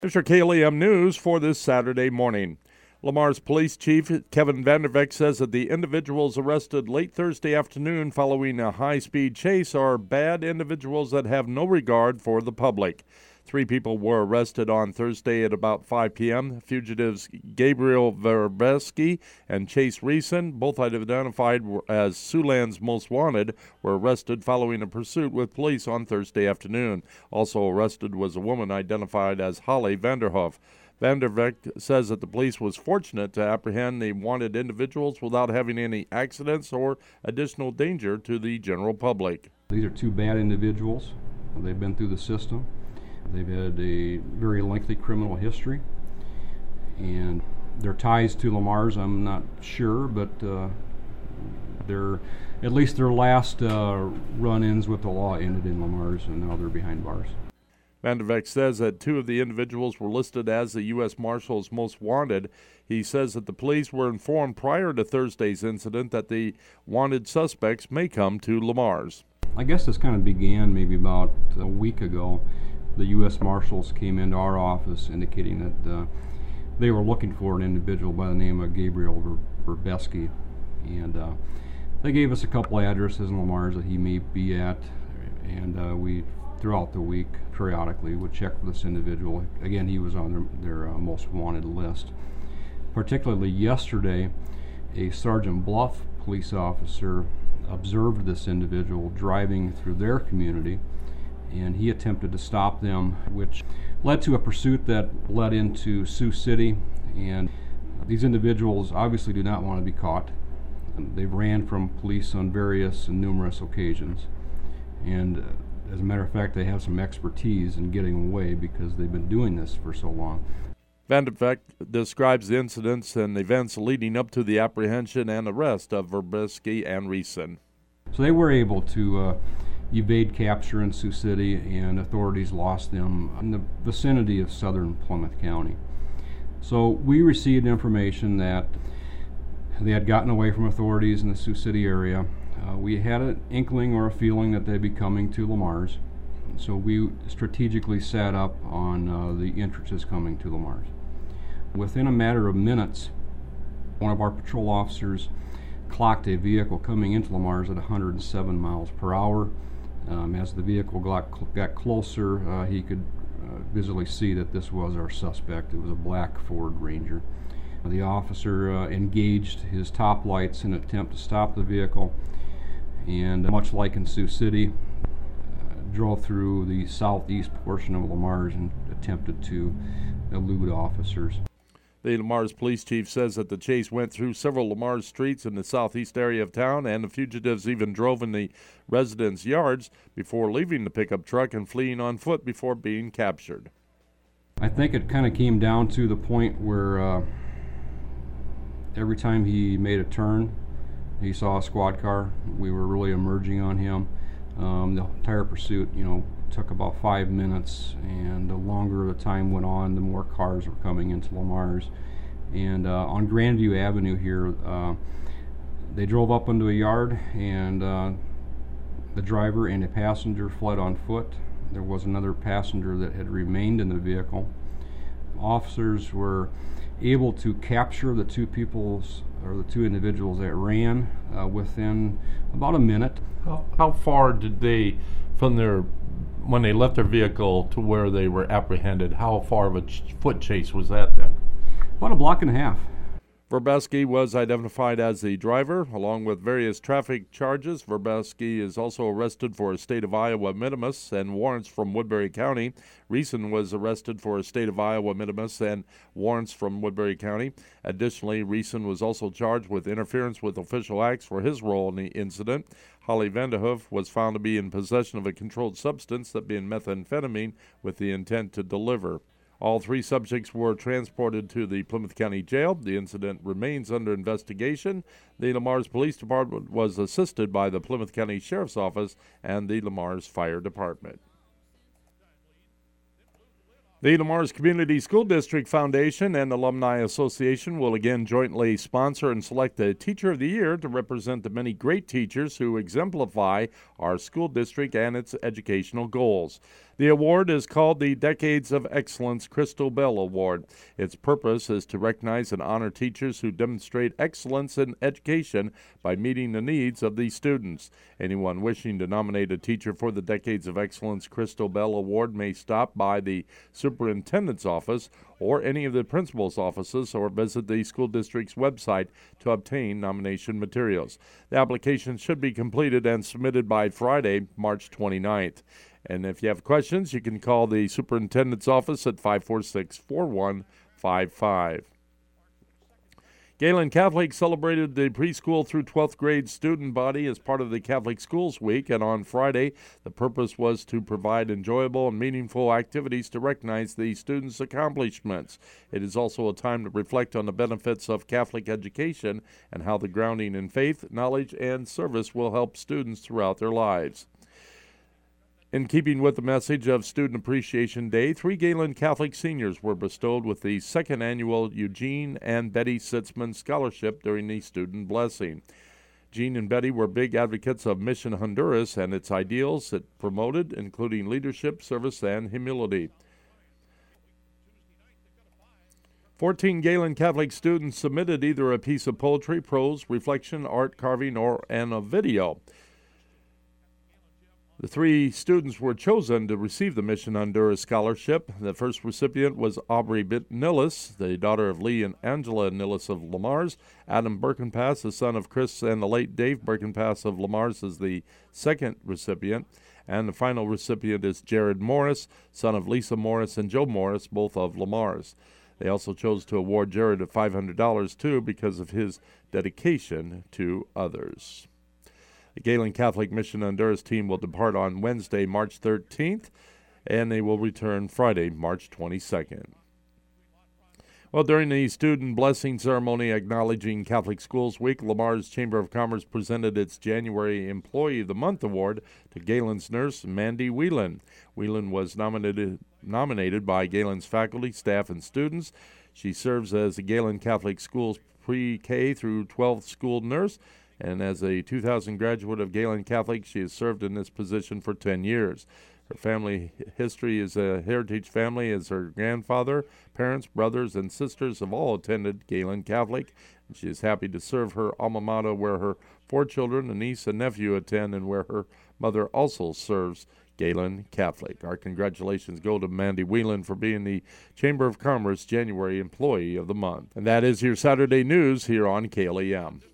Here's your KLEM News for this Saturday morning. Lamar's Police Chief Kevin Vanderveck says that the individuals arrested late Thursday afternoon following a high-speed chase are bad individuals that have no regard for the public. 3 people were arrested on Thursday at about 5 p.m. Fugitives Gabriel Verbeski and Chase Reeson, both identified as Siouxland's most wanted, were arrested following a pursuit with police on Thursday afternoon. Also arrested was a woman identified as Holly Vanderhoof. Vanderveck says that the police was fortunate to apprehend the wanted individuals without having any accidents or additional danger to the general public. These are 2 bad individuals. They've been through the system. They've had a very lengthy criminal history, and their ties to Lamar's, I'm not sure, but they're at least their last run-ins with the law ended in Lamar's, and now they're behind bars. Vanderveck says that 2 of the individuals were listed as the U.S. Marshal's most wanted. He says that the police were informed prior to Thursday's incident that the wanted suspects may come to Lamar's. I guess this kind of began maybe about a week ago. The U.S. Marshals came into our office indicating that they were looking for an individual by the name of Gabriel Verbeski, and they gave us a couple addresses in Lamar's that he may be at, and we, throughout the week, periodically would check for this individual. Again, he was on their most wanted list. Particularly yesterday, a Sergeant Bluff police officer observed this individual driving through their community, and he attempted to stop them, which led to a pursuit that led into Sioux City. And these individuals obviously do not want to be caught. They've ran from police on various and numerous occasions, and as a matter of fact, they have some expertise in getting away because they've been doing this for so long. Vanderveck describes the incidents and events leading up to the apprehension and arrest of Verbeski and Reeson. So they were able to evade capture in Sioux City, and authorities lost them in the vicinity of southern Plymouth County. So we received information that they had gotten away from authorities in the Sioux City area. We had an inkling or a feeling that they'd be coming to Lamar's, so we strategically sat up on the entrances coming to Lamar's. Within a matter of minutes, one of our patrol officers clocked a vehicle coming into Lamar's at 107 miles per hour. As the vehicle got closer, he could visually see that this was our suspect. It was a black Ford Ranger. The officer engaged his top lights in an attempt to stop the vehicle, and much like in Sioux City, drove through the southeast portion of Lamar's and attempted to elude officers. The Lamar's police chief says that the chase went through several Lamar's streets in the southeast area of town, and the fugitives even drove in the residents' yards before leaving the pickup truck and fleeing on foot before being captured. I think it kind of came down to the point where every time he made a turn, he saw a squad car. We were really emerging on him. The entire pursuit, took about 5 minutes, and the longer the time went on, the more cars were coming into Lamar's. And on Grandview Avenue here, they drove up into a yard, and the driver and a passenger fled on foot. There was another passenger that had remained in the vehicle. Officers were able to capture the 2 individuals that ran within about a minute. How far did they, when they left their vehicle to where they were apprehended, how far of a foot chase was that then? About a block and a half. Verbeski was identified as the driver, along with various traffic charges. Verbeski is also arrested for a state of Iowa minimus and warrants from Woodbury County. Reeson was arrested for a state of Iowa minimus and warrants from Woodbury County. Additionally, Reeson was also charged with interference with official acts for his role in the incident. Holly Vanderhoof was found to be in possession of a controlled substance, that being methamphetamine, with the intent to deliver. All 3 subjects were transported to the Plymouth County Jail. The incident remains under investigation. The Lamar's Police Department was assisted by the Plymouth County Sheriff's Office and the Lamar's Fire Department. The Lamar's Community School District Foundation and Alumni Association will again jointly sponsor and select a Teacher of the Year to represent the many great teachers who exemplify our school district and its educational goals. The award is called the Decades of Excellence Crystal Bell Award. Its purpose is to recognize and honor teachers who demonstrate excellence in education by meeting the needs of these students. Anyone wishing to nominate a teacher for the Decades of Excellence Crystal Bell Award may stop by the superintendent's office or any of the principal's offices or visit the school district's website to obtain nomination materials. The application should be completed and submitted by Friday, March 29th. And if you have questions, you can call the superintendent's office at 546-4155. Galen Catholic celebrated the preschool through 12th grade student body as part of the Catholic Schools Week, and on Friday, the purpose was to provide enjoyable and meaningful activities to recognize the students' accomplishments. It is also a time to reflect on the benefits of Catholic education and how the grounding in faith, knowledge, and service will help students throughout their lives. In keeping with the message of Student Appreciation Day, 3 Galen Catholic seniors were bestowed with the second annual Eugene and Betty Sitzman Scholarship during the student blessing. Gene and Betty were big advocates of Mission Honduras and its ideals it promoted, including leadership, service, and humility. 14 Galen Catholic students submitted either a piece of poetry, prose, reflection, art, carving, and a video. The 3 students were chosen to receive the Mission Honduras Scholarship. The first recipient was Aubrey Nilles, the daughter of Lee and Angela Nilles of Lamars. Adam Birkenpass, the son of Chris and the late Dave Birkenpass of Lamars, is the second recipient. And the final recipient is Jared Morris, son of Lisa Morris and Joe Morris, both of Lamars. They also chose to award Jared $500, too, because of his dedication to others. The Galen Catholic Mission Honduras team will depart on Wednesday, March 13th, and they will return Friday, March 22nd. Well, during the student blessing ceremony acknowledging Catholic Schools Week, Lamar's Chamber of Commerce presented its January Employee of the Month award to Galen's nurse, Mandy Whelan. Whelan was nominated by Galen's faculty, staff, and students. She serves as the Galen Catholic Schools pre-K through 12th school nurse, and as a 2000 graduate of Galen Catholic, she has served in this position for 10 years. Her family history is a heritage family, as her grandfather, parents, brothers, and sisters have all attended Galen Catholic. And she is happy to serve her alma mater, where her 4 children, a niece and nephew, attend, and where her mother also serves Galen Catholic. Our congratulations go to Mandy Whelan for being the Chamber of Commerce January Employee of the Month. And that is your Saturday news here on KLEM.